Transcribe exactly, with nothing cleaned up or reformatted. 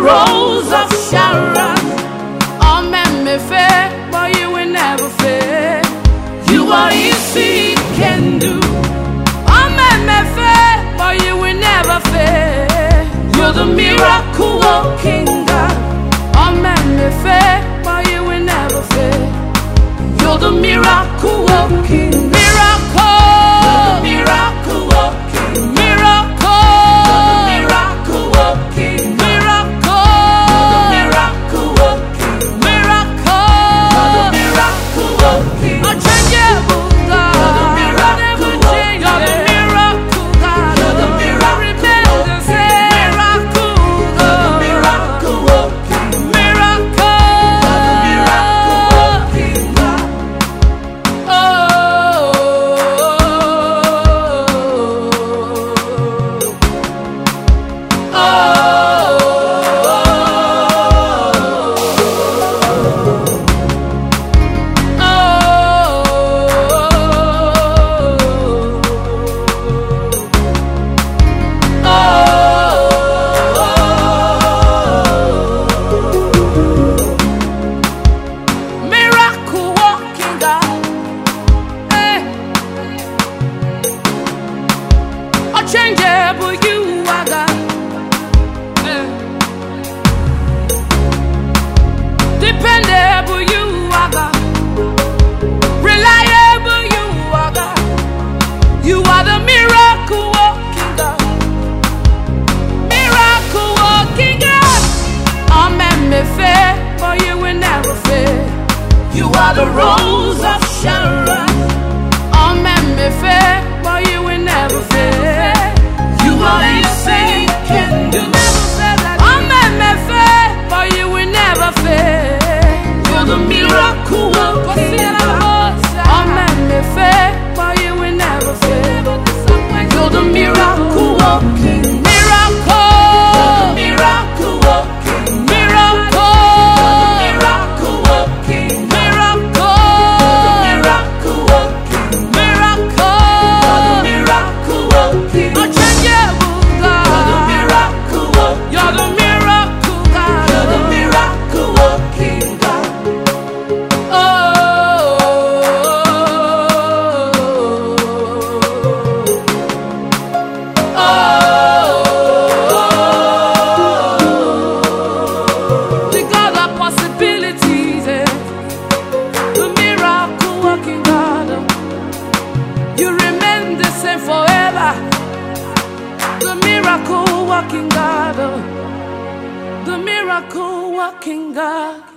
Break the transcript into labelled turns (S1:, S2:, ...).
S1: rose of Sharon. All men may fail, but you will never fail. You are easy, can do. All men may fail, but you will never fail. You're the miracle working God. All men may fail, but you will never fail. You're the miracle working miracle. You're the miracle working miracle. You're the miracle working miracle. You're the miracle working miracle. You're the miracle working unchangeable God. You're the miracle working. You're the miracle God. You're the miracle working miracle. You're the miracle working miracle. You're the miracle working God. Changeable, you are God. Eh. Dependable, you are God. Reliable, you are God. You are the miracle working God. Miracle working God. All men may fail, but you will never fail. You are the rose of Sharon. All men may fail, but you will never fail. You are easy, can do. All men may fail, but you will never fail. You're the miracle working God. All men may fail, but you will never fail. You're the miracle working miracle. You're the miracle working miracle. You're the miracle working miracle. You're the miracle working miracle. You're the miracle working unchangeable God. You're the miracle working. You're the miracle God. You're the miracle working God. Oh, oh, the God of possibilities, eh? The miracle working God. You remain the same forever. The miracle working God. The miracle working God.